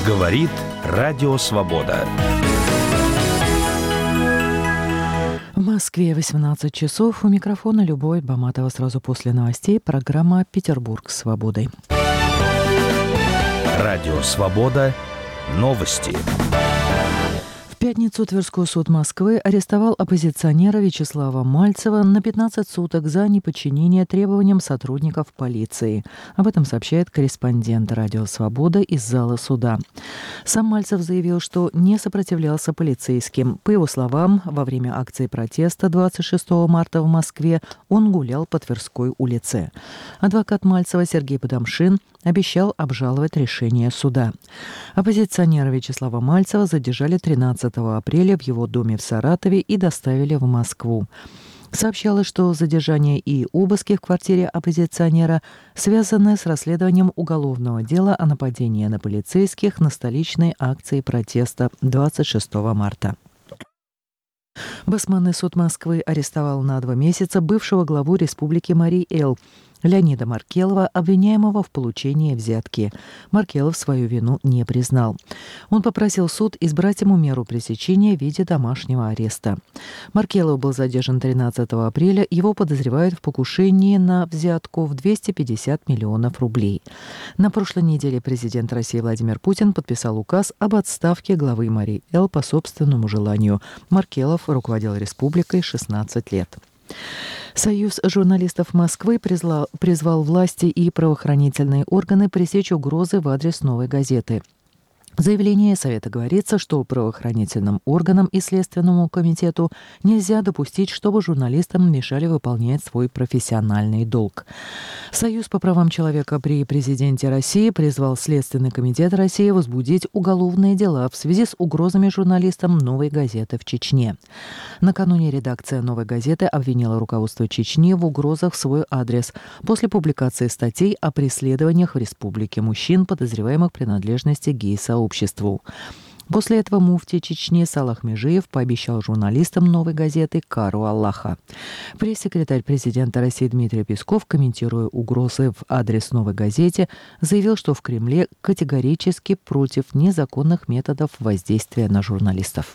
Говорит Радио Свобода. В Москве 18 часов. У микрофона Любовь Баматова. Сразу после новостей программа «Петербург с свободой». Радио Свобода. Новости. В пятницу Тверской суд Москвы арестовал оппозиционера Вячеслава Мальцева на 15 суток за неподчинение требованиям сотрудников полиции. Об этом сообщает корреспондент Радио Свобода из зала суда. Сам Мальцев заявил, что не сопротивлялся полицейским. По его словам, во время акции протеста 26 марта в Москве он гулял по Тверской улице. Адвокат Мальцева Сергей Подамшин обещал обжаловать решение суда. Оппозиционера Вячеслава Мальцева задержали 13 апреля в его доме в Саратове и доставили в Москву. Сообщалось, что задержание и обыски в квартире оппозиционера связаны с расследованием уголовного дела о нападении на полицейских на столичной акции протеста 26 марта. Басманный суд Москвы арестовал на 2 месяца бывшего главу республики Марий-Эл Леонида Маркелова, обвиняемого в получении взятки. Маркелов свою вину не признал. Он попросил суд избрать ему меру пресечения в виде домашнего ареста. Маркелов был задержан 13 апреля. Его подозревают в покушении на взятку в 250 миллионов рублей. На прошлой неделе президент России Владимир Путин подписал указ об отставке главы Марий-Эл по собственному желанию. Маркелов руководил республикой 16 лет. Союз журналистов Москвы призвал власти и правоохранительные органы пресечь угрозы в адрес «Новой газеты». В заявлении Совета говорится, что правоохранительным органам и Следственному комитету нельзя допустить, чтобы журналистам мешали выполнять свой профессиональный долг. Союз по правам человека при президенте России призвал Следственный комитет России возбудить уголовные дела в связи с угрозами журналистам «Новой газеты» в Чечне. Накануне редакция «Новой газеты» обвинила руководство Чечни в угрозах в свой адрес после публикации статей о преследованиях в республике мужчин, подозреваемых в принадлежности гей-сообществу. После этого муфти Чечни Салах Межиев пообещал журналистам «Новой газеты» кару Аллаха. Пресс-секретарь президента России Дмитрий Песков, комментируя угрозы в адрес «Новой газете», заявил, что в Кремле категорически против незаконных методов воздействия на журналистов.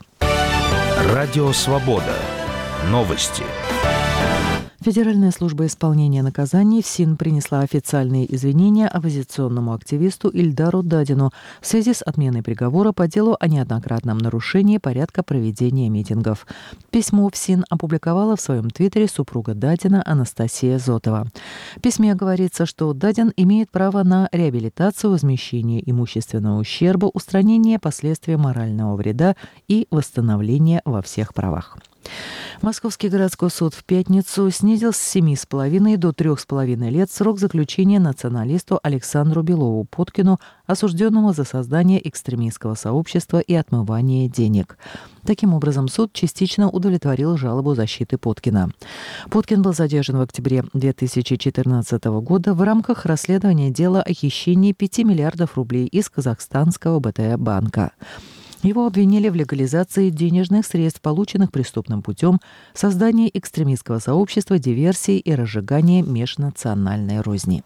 Радио Свобода. Новости. Федеральная служба исполнения наказаний ФСИН принесла официальные извинения оппозиционному активисту Ильдару Дадину в связи с отменой приговора по делу о неоднократном нарушении порядка проведения митингов. Письмо ФСИН опубликовала в своем твиттере супруга Дадина Анастасия Зотова. В письме говорится, что Дадин имеет право на реабилитацию, возмещение имущественного ущерба, устранение последствий морального вреда и восстановление во всех правах. Московский городской суд в пятницу снизил с 7,5 до 3,5 лет срок заключения националисту Александру Белову-Поткину, осужденному за создание экстремистского сообщества и отмывание денег. Таким образом, суд частично удовлетворил жалобу защиты Поткина. Поткин был задержан в октябре 2014 года в рамках расследования дела о хищении 5 миллиардов рублей из казахстанского БТ-банка. Его обвинили в легализации денежных средств, полученных преступным путем, создании экстремистского сообщества, диверсии и разжигании межнациональной розни.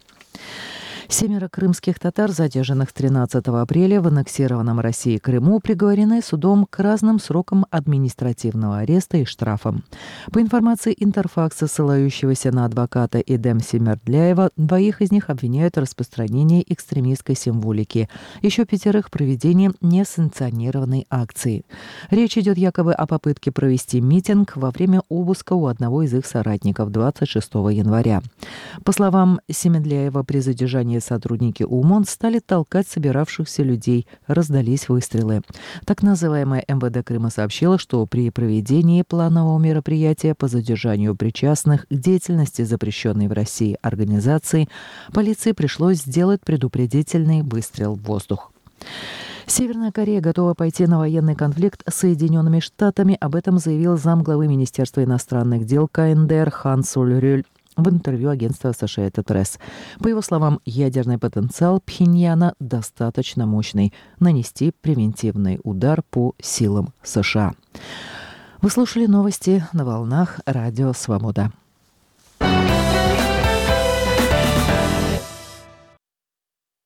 7 крымских татар, задержанных 13 апреля в аннексированном Россией Крыму, приговорены судом к разным срокам административного ареста и штрафам. По информации Интерфакса, ссылающегося на адвоката Эдем Семердляева, 2 из них обвиняют в распространении экстремистской символики, еще 5 в проведении несанкционированной акции. Речь идет якобы о попытке провести митинг во время обыска у одного из их соратников 26 января. По словам Семердляева, при задержании сотрудники УМОН стали толкать собиравшихся людей, раздались выстрелы. Так называемая МВД Крыма сообщила, что при проведении планового мероприятия по задержанию причастных к деятельности запрещенной в России организации полиции пришлось сделать предупредительный выстрел в воздух. Северная Корея готова пойти на военный конфликт с Соединенными Штатами. Об этом заявил замглавы Министерства иностранных дел КНДР Хан Соль-Рюль в интервью агентства Associated Press. По его словам, ядерный потенциал Пхеньяна достаточно мощный нанести превентивный удар по силам США. Вы слушали новости на волнах Радио Свобода.